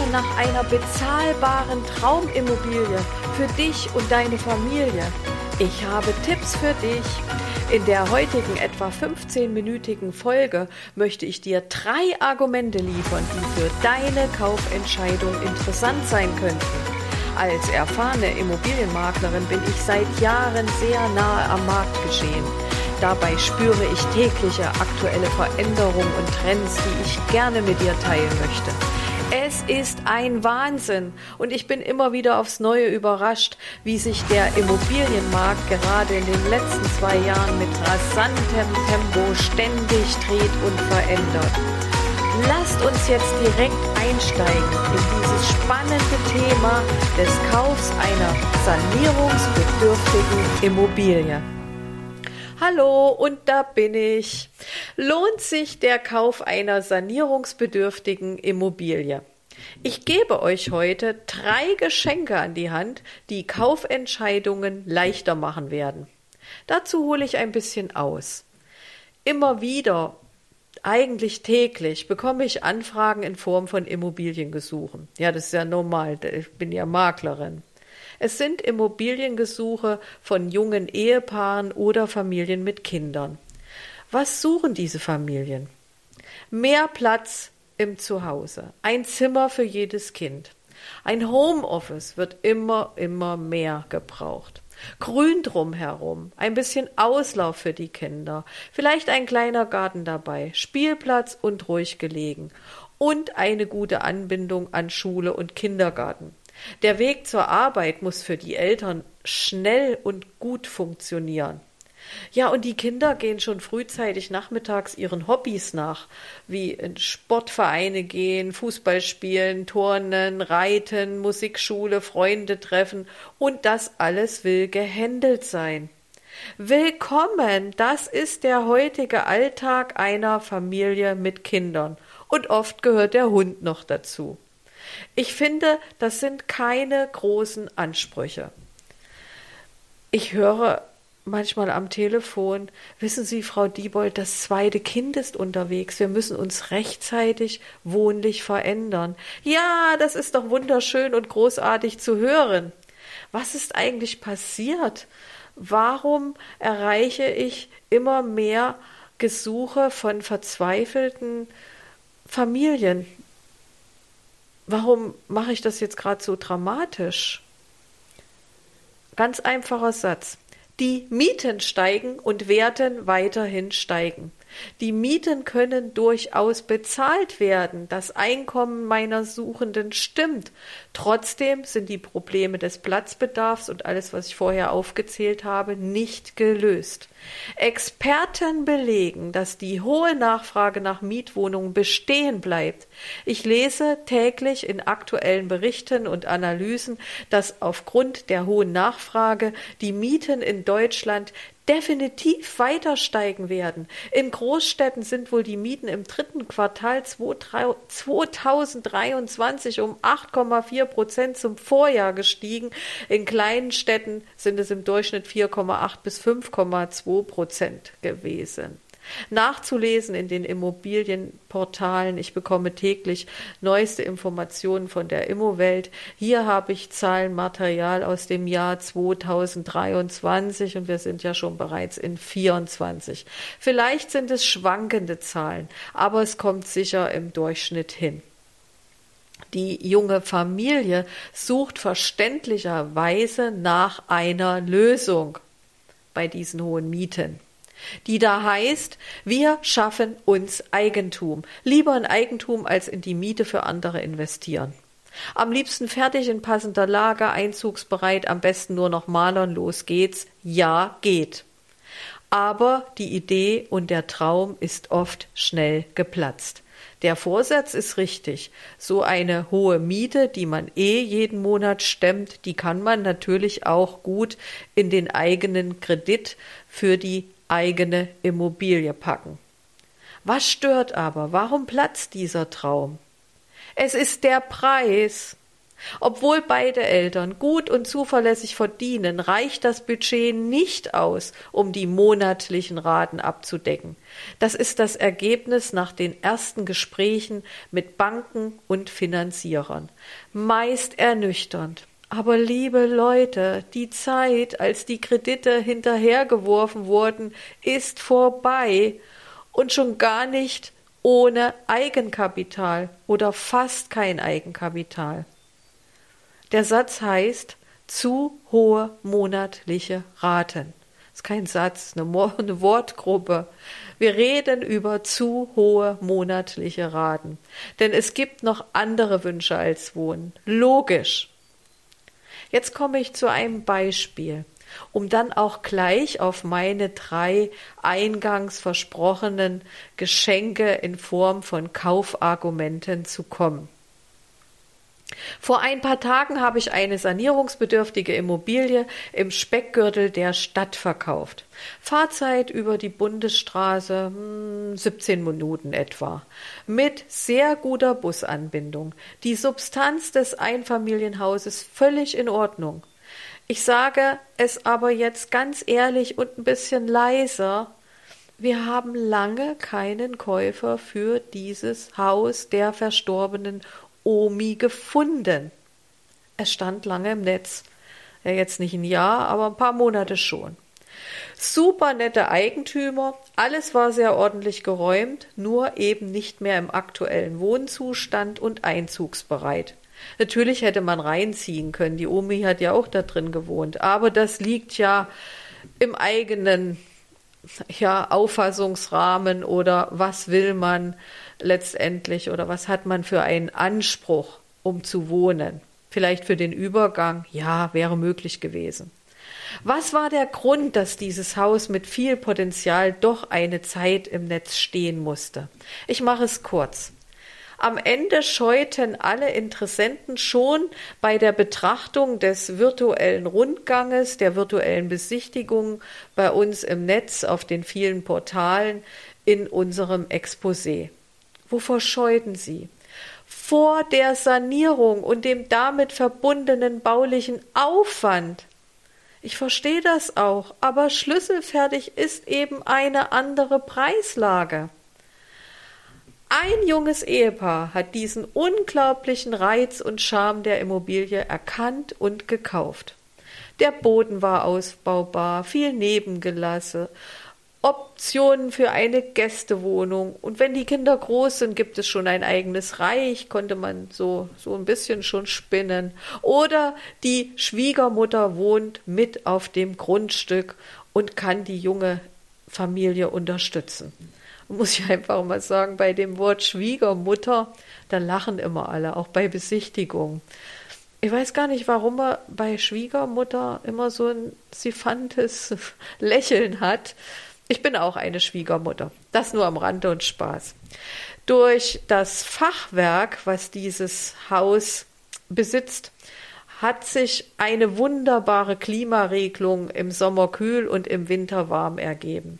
nach einer bezahlbaren Traumimmobilie für dich und deine Familie? Ich habe Tipps für dich. In der heutigen etwa 15-minütigen Folge möchte ich dir 3 Argumente liefern, die für deine Kaufentscheidung interessant sein könnten. Als erfahrene Immobilienmaklerin bin ich seit Jahren sehr nahe am Marktgeschehen. Dabei spüre ich tägliche aktuelle Veränderungen und Trends, die ich gerne mit dir teilen möchte. Es ist ein Wahnsinn und ich bin immer wieder aufs Neue überrascht, wie sich der Immobilienmarkt gerade in den letzten 2 Jahren mit rasantem Tempo ständig dreht und verändert. Lasst uns jetzt direkt einsteigen in dieses spannende Thema des Kaufs einer sanierungsbedürftigen Immobilie. Hallo, und da bin ich. Lohnt sich der Kauf einer sanierungsbedürftigen Immobilie? Ich gebe euch heute 3 Geschenke an die Hand, die Kaufentscheidungen leichter machen werden. Dazu hole ich ein bisschen aus. Immer wieder, eigentlich täglich, bekomme ich Anfragen in Form von Immobiliengesuchen. Ja, das ist ja normal, ich bin ja Maklerin. Es sind Immobiliengesuche von jungen Ehepaaren oder Familien mit Kindern. Was suchen diese Familien? Mehr Platz im Zuhause, ein Zimmer für jedes Kind. Ein Homeoffice wird immer mehr gebraucht. Grün drumherum, ein bisschen Auslauf für die Kinder, vielleicht ein kleiner Garten dabei, Spielplatz und ruhig gelegen und eine gute Anbindung an Schule und Kindergarten. Der Weg zur Arbeit muss für die Eltern schnell und gut funktionieren. Ja, und die Kinder gehen schon frühzeitig nachmittags ihren Hobbys nach, wie in Sportvereine gehen, Fußball spielen, Turnen, Reiten, Musikschule, Freunde treffen und das alles will gehandelt sein. Willkommen, das ist der heutige Alltag einer Familie mit Kindern und oft gehört der Hund noch dazu. Ich finde, das sind keine großen Ansprüche. Ich höre manchmal am Telefon, wissen Sie, Frau Diebold, das 2. Kind ist unterwegs, wir müssen uns rechtzeitig wohnlich verändern. Ja, das ist doch wunderschön und großartig zu hören. Was ist eigentlich passiert? Warum erreiche ich immer mehr Gesuche von verzweifelten Familien? Warum mache ich das jetzt gerade so dramatisch? Ganz einfacher Satz. Die Mieten steigen und werden weiterhin steigen. Die Mieten können durchaus bezahlt werden. Das Einkommen meiner Suchenden stimmt. Trotzdem sind die Probleme des Platzbedarfs und alles, was ich vorher aufgezählt habe, nicht gelöst. Experten belegen, dass die hohe Nachfrage nach Mietwohnungen bestehen bleibt. Ich lese täglich in aktuellen Berichten und Analysen, dass aufgrund der hohen Nachfrage die Mieten in Deutschland definitiv weiter steigen werden. In Großstädten sind wohl die Mieten im 3. Quartal 2023 um 8,4% zum Vorjahr gestiegen. In kleinen Städten sind es im Durchschnitt 4,8 bis 5,2% gewesen. Nachzulesen in den Immobilienportalen. Ich bekomme täglich neueste Informationen von der Immowelt. Hier habe ich Zahlenmaterial aus dem Jahr 2023 und wir sind ja schon bereits in 24. Vielleicht sind es schwankende Zahlen, aber es kommt sicher im Durchschnitt hin. Die junge Familie sucht verständlicherweise nach einer Lösung bei diesen hohen Mieten, die da heißt, wir schaffen uns Eigentum. Lieber in Eigentum als in die Miete für andere investieren. Am liebsten fertig in passender Lage, einzugsbereit, am besten nur noch malern, los geht's. Ja, geht. Aber die Idee und der Traum ist oft schnell geplatzt. Der Vorsatz ist richtig. So eine hohe Miete, die man jeden Monat stemmt, die kann man natürlich auch gut in den eigenen Kredit für die eigene Immobilie packen. Was stört aber? Warum platzt dieser Traum? Es ist der Preis. Obwohl beide Eltern gut und zuverlässig verdienen, reicht das Budget nicht aus, um die monatlichen Raten abzudecken. Das ist das Ergebnis nach den ersten Gesprächen mit Banken und Finanzierern. Meist ernüchternd. Aber liebe Leute, die Zeit, als die Kredite hinterhergeworfen wurden, ist vorbei und schon gar nicht ohne Eigenkapital oder fast kein Eigenkapital. Der Satz heißt zu hohe monatliche Raten. Das ist kein Satz, eine Wortgruppe. Wir reden über zu hohe monatliche Raten. Denn es gibt noch andere Wünsche als Wohnen. Logisch. Jetzt komme ich zu einem Beispiel, um dann auch gleich auf meine 3 eingangs versprochenen Geschenke in Form von Kaufargumenten zu kommen. Vor ein paar Tagen habe ich eine sanierungsbedürftige Immobilie im Speckgürtel der Stadt verkauft. Fahrzeit über die Bundesstraße 17 Minuten etwa. Mit sehr guter Busanbindung. Die Substanz des Einfamilienhauses völlig in Ordnung. Ich sage es aber jetzt ganz ehrlich und ein bisschen leiser. Wir haben lange keinen Käufer für dieses Haus der verstorbenen Omi gefunden. Es stand lange im Netz. Ja, jetzt nicht ein Jahr, aber ein paar Monate schon. Super nette Eigentümer, alles war sehr ordentlich geräumt, nur eben nicht mehr im aktuellen Wohnzustand und einzugsbereit. Natürlich hätte man reinziehen können, die Omi hat ja auch da drin gewohnt, aber das liegt ja im eigenen Auffassungsrahmen oder was will man letztendlich oder was hat man für einen Anspruch, um zu wohnen. Vielleicht für den Übergang, ja, wäre möglich gewesen. Was war der Grund, dass dieses Haus mit viel Potenzial doch eine Zeit im Netz stehen musste? Ich mache es kurz. Am Ende scheuten alle Interessenten schon bei der Betrachtung des virtuellen Rundganges, der virtuellen Besichtigung bei uns im Netz auf den vielen Portalen in unserem Exposé. Wovor scheuten sie? Vor der Sanierung und dem damit verbundenen baulichen Aufwand. Ich verstehe das auch, aber schlüsselfertig ist eben eine andere Preislage. Ein junges Ehepaar hat diesen unglaublichen Reiz und Charme der Immobilie erkannt und gekauft. Der Boden war ausbaubar, viel Nebengelasse, Optionen für eine Gästewohnung und wenn die Kinder groß sind, gibt es schon ein eigenes Reich, konnte man so ein bisschen schon spinnen. Oder die Schwiegermutter wohnt mit auf dem Grundstück und kann die junge Familie unterstützen. Muss ich einfach mal sagen, bei dem Wort Schwiegermutter, da lachen immer alle, auch bei Besichtigungen. Ich weiß gar nicht, warum er bei Schwiegermutter immer so ein siffantes Lächeln hat. Ich bin auch eine Schwiegermutter, das nur am Rande und Spaß. Durch das Fachwerk, was dieses Haus besitzt, hat sich eine wunderbare Klimaregelung im Sommer kühl und im Winter warm ergeben.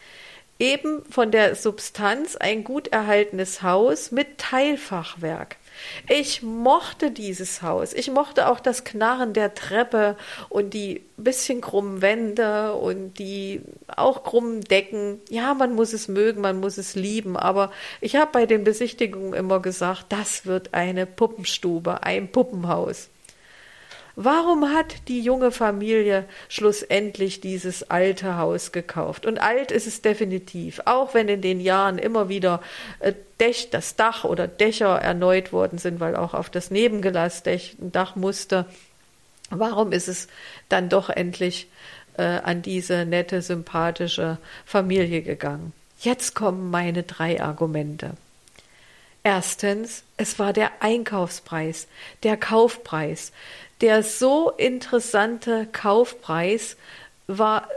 Eben von der Substanz ein gut erhaltenes Haus mit Teilfachwerk. Ich mochte dieses Haus. Ich mochte auch das Knarren der Treppe und die bisschen krummen Wände und die auch krummen Decken. Ja, man muss es mögen, man muss es lieben, aber ich habe bei den Besichtigungen immer gesagt, das wird eine Puppenstube, ein Puppenhaus. Warum hat die junge Familie schlussendlich dieses alte Haus gekauft? Und alt ist es definitiv, auch wenn in den Jahren immer wieder das Dach oder Dächer erneuert worden sind, weil auch auf das Nebengelass ein Dach musste. Warum ist es dann doch endlich an diese nette, sympathische Familie gegangen? Jetzt kommen meine 3 Argumente. Erstens, es war der Einkaufspreis, der Kaufpreis. Der so interessante Kaufpreis war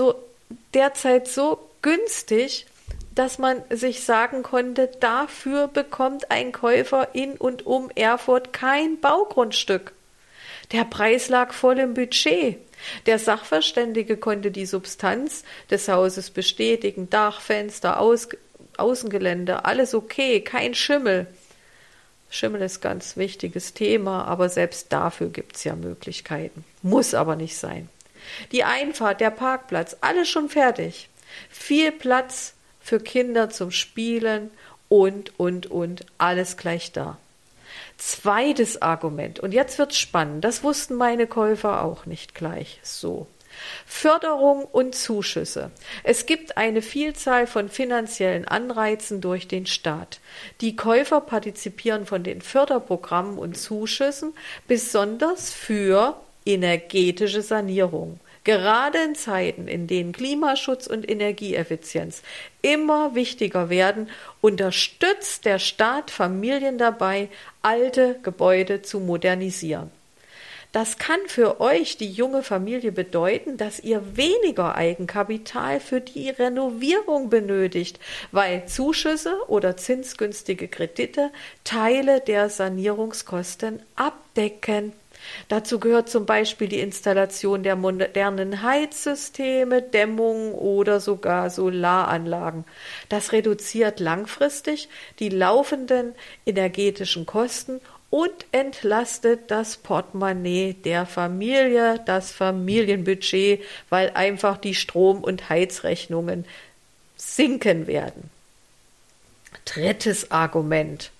derzeit so günstig, dass man sich sagen konnte, dafür bekommt ein Käufer in und um Erfurt kein Baugrundstück. Der Preis lag voll im Budget. Der Sachverständige konnte die Substanz des Hauses bestätigen, Dach, Fenster, Außengelände, alles okay, kein Schimmel. Schimmel ist ein ganz wichtiges Thema, aber selbst dafür gibt es ja Möglichkeiten. Muss aber nicht sein. Die Einfahrt, der Parkplatz, alles schon fertig. Viel Platz für Kinder zum Spielen und, alles gleich da. Zweites Argument, und jetzt wird's spannend, das wussten meine Käufer auch nicht gleich so. Förderung und Zuschüsse. Es gibt eine Vielzahl von finanziellen Anreizen durch den Staat. Die Käufer partizipieren von den Förderprogrammen und Zuschüssen, besonders für energetische Sanierung. Gerade in Zeiten, in denen Klimaschutz und Energieeffizienz immer wichtiger werden, unterstützt der Staat Familien dabei, alte Gebäude zu modernisieren. Das kann für euch, die junge Familie, bedeuten, dass ihr weniger Eigenkapital für die Renovierung benötigt, weil Zuschüsse oder zinsgünstige Kredite Teile der Sanierungskosten abdecken. Dazu gehört zum Beispiel die Installation der modernen Heizsysteme, Dämmung oder sogar Solaranlagen. Das reduziert langfristig die laufenden energetischen Kosten und entlastet das Portemonnaie der Familie, das Familienbudget, weil einfach die Strom- und Heizrechnungen sinken werden. Drittes Argument.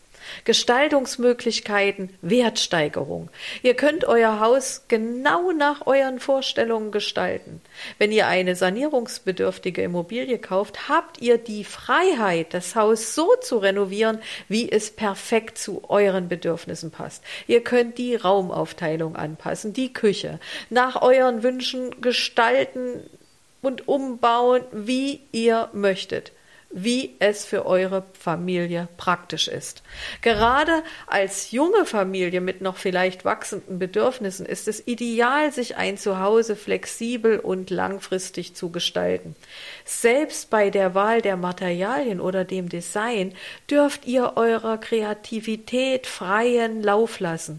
Gestaltungsmöglichkeiten, Wertsteigerung. Ihr könnt euer Haus genau nach euren Vorstellungen gestalten. Wenn ihr eine sanierungsbedürftige Immobilie kauft, habt ihr die Freiheit, das Haus so zu renovieren, wie es perfekt zu euren Bedürfnissen passt. Ihr könnt die Raumaufteilung anpassen, die Küche, nach euren Wünschen gestalten und umbauen, wie ihr möchtet, wie es für eure Familie praktisch ist. Gerade als junge Familie mit noch vielleicht wachsenden Bedürfnissen ist es ideal, sich ein Zuhause flexibel und langfristig zu gestalten. Selbst bei der Wahl der Materialien oder dem Design dürft ihr eurer Kreativität freien Lauf lassen.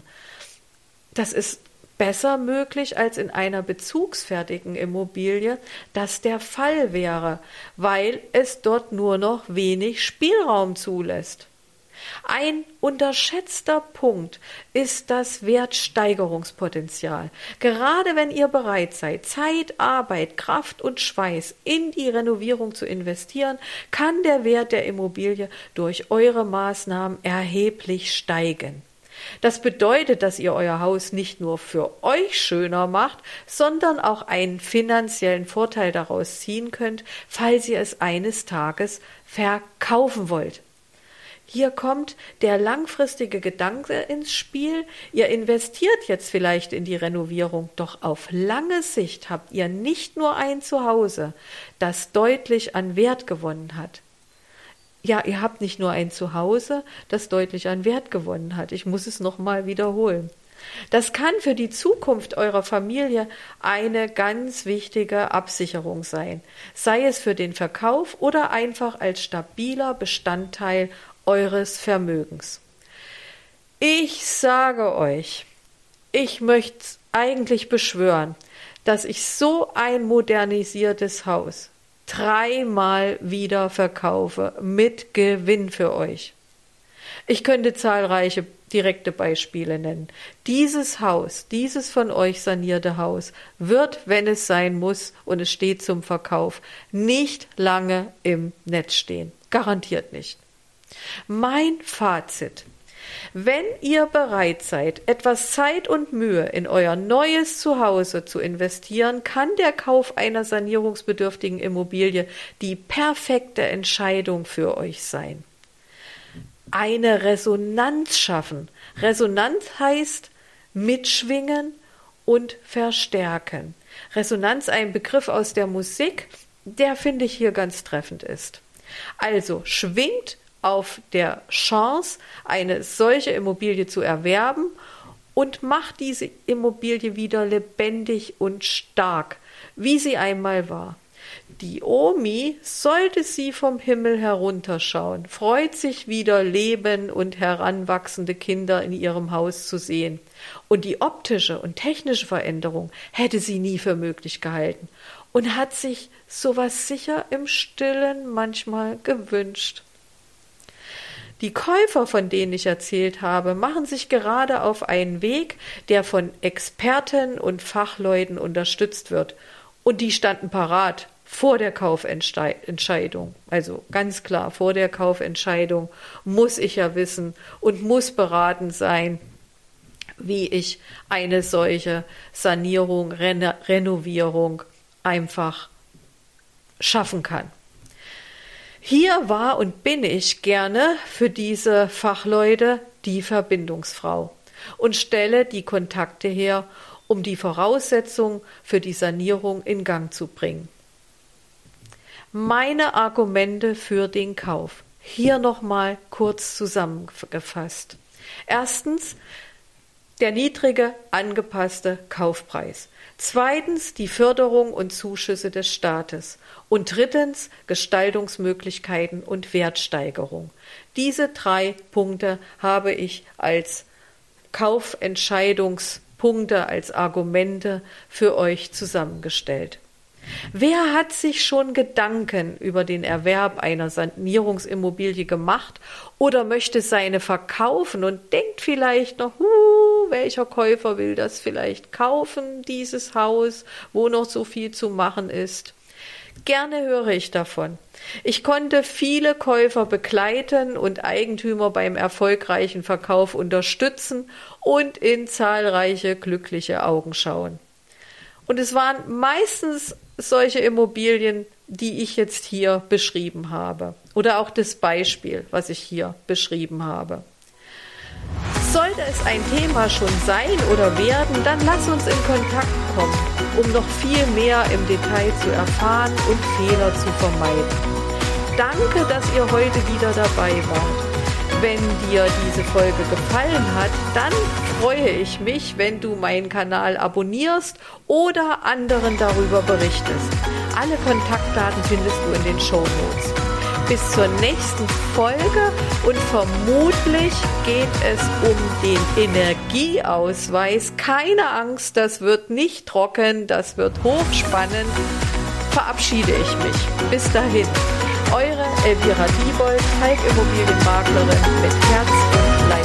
Das ist besser möglich als in einer bezugsfertigen Immobilie, das der Fall wäre, weil es dort nur noch wenig Spielraum zulässt. Ein unterschätzter Punkt ist das Wertsteigerungspotenzial. Gerade wenn ihr bereit seid, Zeit, Arbeit, Kraft und Schweiß in die Renovierung zu investieren, kann der Wert der Immobilie durch eure Maßnahmen erheblich steigen. Das bedeutet, dass ihr euer Haus nicht nur für euch schöner macht, sondern auch einen finanziellen Vorteil daraus ziehen könnt, falls ihr es eines Tages verkaufen wollt. Hier kommt der langfristige Gedanke ins Spiel. Ihr investiert jetzt vielleicht in die Renovierung, doch auf lange Sicht habt ihr nicht nur ein Zuhause, das deutlich an Wert gewonnen hat. Ja, ihr habt nicht nur ein Zuhause, das deutlich an Wert gewonnen hat. Ich muss es nochmal wiederholen. Das kann für die Zukunft eurer Familie eine ganz wichtige Absicherung sein, sei es für den Verkauf oder einfach als stabiler Bestandteil eures Vermögens. Ich sage euch, ich möchte eigentlich beschwören, dass ich so ein modernisiertes Haus 3-mal wieder verkaufe mit Gewinn für euch. Ich könnte zahlreiche direkte Beispiele nennen. Dieses Haus, dieses von euch sanierte Haus, wird, wenn es sein muss und es steht zum Verkauf, nicht lange im Netz stehen. Garantiert nicht. Mein Fazit: Wenn ihr bereit seid, etwas Zeit und Mühe in euer neues Zuhause zu investieren, kann der Kauf einer sanierungsbedürftigen Immobilie die perfekte Entscheidung für euch sein. Eine Resonanz schaffen. Resonanz heißt mitschwingen und verstärken. Resonanz, ein Begriff aus der Musik, der, finde ich, hier ganz treffend ist. Also schwingt auf der Chance, eine solche Immobilie zu erwerben und macht diese Immobilie wieder lebendig und stark, wie sie einmal war. Die Omi, sollte sie vom Himmel herunterschauen, freut sich wieder Leben und heranwachsende Kinder in ihrem Haus zu sehen. Und die optische und technische Veränderung hätte sie nie für möglich gehalten und hat sich sowas sicher im Stillen manchmal gewünscht. Die Käufer, von denen ich erzählt habe, machen sich gerade auf einen Weg, der von Experten und Fachleuten unterstützt wird. Und die standen parat vor der Kaufentscheidung. Also ganz klar, vor der Kaufentscheidung muss ich ja wissen und muss beraten sein, wie ich eine solche Sanierung, Renovierung einfach schaffen kann. Hier war und bin ich gerne für diese Fachleute die Verbindungsfrau und stelle die Kontakte her, um die Voraussetzungen für die Sanierung in Gang zu bringen. Meine Argumente für den Kauf. Hier nochmal kurz zusammengefasst. Erstens, der niedrige, angepasste Kaufpreis. Zweitens, die Förderung und Zuschüsse des Staates. Und drittens, Gestaltungsmöglichkeiten und Wertsteigerung. Diese 3 Punkte habe ich als Kaufentscheidungspunkte, als Argumente für euch zusammengestellt. Wer hat sich schon Gedanken über den Erwerb einer Sanierungsimmobilie gemacht oder möchte seine verkaufen und denkt vielleicht noch, welcher Käufer will das vielleicht kaufen, dieses Haus, wo noch so viel zu machen ist? Gerne höre ich davon. Ich konnte viele Käufer begleiten und Eigentümer beim erfolgreichen Verkauf unterstützen und in zahlreiche glückliche Augen schauen. Und es waren meistens solche Immobilien, die ich jetzt hier beschrieben habe. Oder auch das Beispiel, was ich hier beschrieben habe. Sollte es ein Thema schon sein oder werden, dann lass uns in Kontakt kommen, um noch viel mehr im Detail zu erfahren und Fehler zu vermeiden. Danke, dass ihr heute wieder dabei wart. Wenn dir diese Folge gefallen hat, dann freue ich mich, wenn du meinen Kanal abonnierst oder anderen darüber berichtest. Alle Kontaktdaten findest du in den Shownotes. Bis zur nächsten Folge und vermutlich geht es um den Energieausweis. Keine Angst, das wird nicht trocken, das wird hochspannend. Verabschiede ich mich. Bis dahin. Eure Elvira Diebold, Falk Immobilienmaklerin mit Herz und Leib.